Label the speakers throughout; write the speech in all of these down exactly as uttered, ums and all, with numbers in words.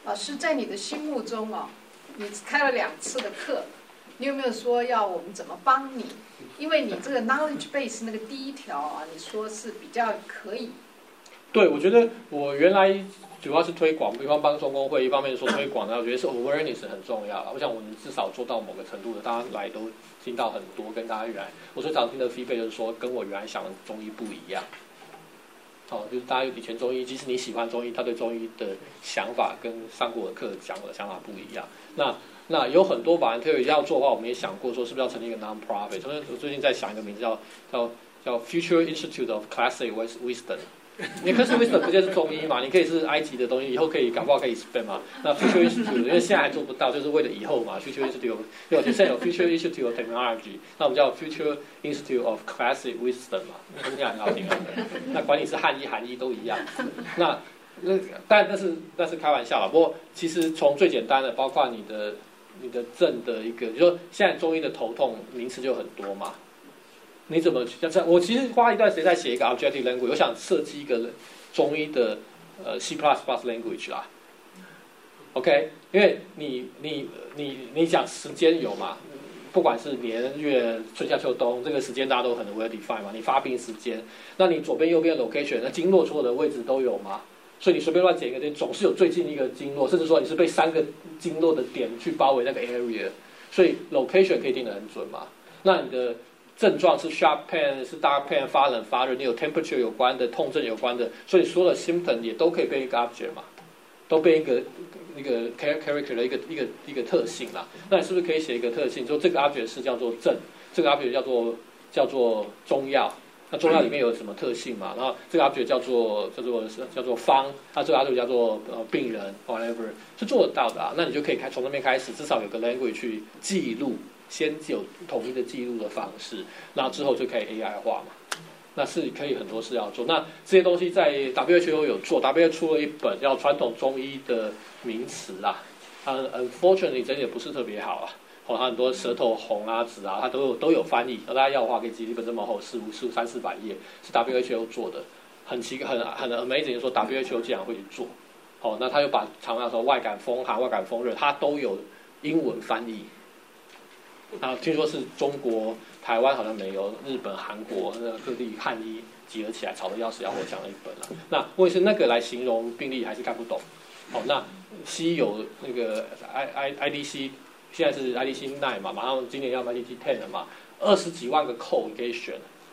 Speaker 1: 老师在你的心目中哦，你开了两次的课，你有没有说要我们怎么帮你？因为你这个 knowledge base 那个第一条啊，你说是比较可以。
Speaker 2: 对，我觉得我原来主要是推广，一方帮中工会，一方面说推广，然后我觉得是 awareness 很重要了。我想我们至少做到某个程度的，大家来都听到很多，跟大家原来我最常听的 feedback 就是说，跟我原来想的中医不一样。哦，就是大家以前中医，即使你喜欢中医，他对中医的想法跟上过的课讲的想法不一样。那那有很多 volunteer 要做的话，我们也想过说是不是要成立一个 non-profit。所以我最近在想一个名字叫叫叫 Future Institute of Classic Wisdom。你 Classic Wisdom 不就是中医嘛？你可以是埃及的东西，以后可以搞不好可以 spend 嘛。那 Future Institute 因为现在还做不到，就是为了以后嘛。Future Institute 有现在有 Future Institute of Technology， 那我们叫 Future Institute of Classic Wisdom 嘛，听起来很好听啊。那管你是汉医、韩医都一样。那那但那是那是开玩笑啦。不过其实从最简单的，包括你的你的症的一个，就说现在中医的头痛名词就很多嘛。你怎么去？我其实花一段时间在写一个 objective language， 我想设计一个中医的呃 C plus plus language 啦。OK， 因为你你你你讲时间有嘛？不管是年月春夏秋冬，这个时间大家都很 well define 嘛。你发病时间，那你左边右边的 location， 那经络所有的位置都有嘛？所以你随便乱捡一个点，总是有最近一个经络，甚至说你是被三个经络的点去包围那个 area， 所以 location 可以定得很准嘛。那你的症状是 sharp pain， 是 dark pain， 发冷发热，你有 temperature 有关的，痛症有关的，所以所有的 symptom 也都可以被一个 object 嘛，都被一个一个 character 的一个一个一个特性啦。那你是不是可以写一个特性，说这个 object 是叫做症，这个 object 叫做叫做中药？那中药里面有什么特性嘛？然后这个 object 叫做叫做叫做方，那这个 object 叫做呃病人 whatever， 是做得到的啊。那你就可以开从那边开始，至少有个 language 去记录。先有统一的记录的方式，然后之后就可以 A I 化嘛。那是可以很多事要做。那这些东西在 W H O 有做 ，W H O 出了一本叫传统中医的名词啦。它 unfortunately 真的也不是特别好啊。哦，它很多舌头红啊、紫啊，它都有都有翻译。大家要的话可以寄一本这么厚，四五四五三四百页，是 W H O 做的，很奇很很 amazing， 说 W H O 竟然会去做。哦，那他又把常常说外感风寒、外感风热，它都有英文翻译。啊，听说是中国、台湾好像没有，日本、韩国那各地汉医集合起来吵得要死要活讲了一本了。那问题是那个来形容病例还是看不懂。哦，那西医有那个 I I I D C， 现在是 I D C 九嘛，马上今年要 I D C 十了嘛，二十几万个扣你可以选。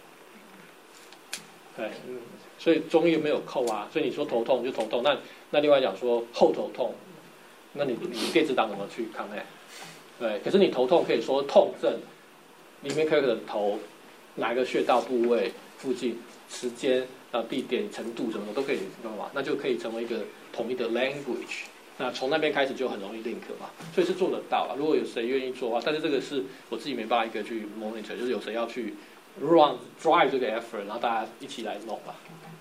Speaker 2: 对，嗯，所以中医没有扣啊，所以你说头痛就头痛，那那另外讲说后头痛，那你你电子档怎么去看呢？对，可是你头痛可以说痛症，里面可以有头，哪个穴道部位附近，时间啊地点程度什么的都可以，知道吗？那就可以成为一个统一的 language。那从那边开始就很容易 link 嘛，所以是做得到啊。如果有谁愿意做的话，但是这个是我自己没办法一个去 monitor，就是有谁要去 run drive 这个 effort， 然后大家一起来弄吧。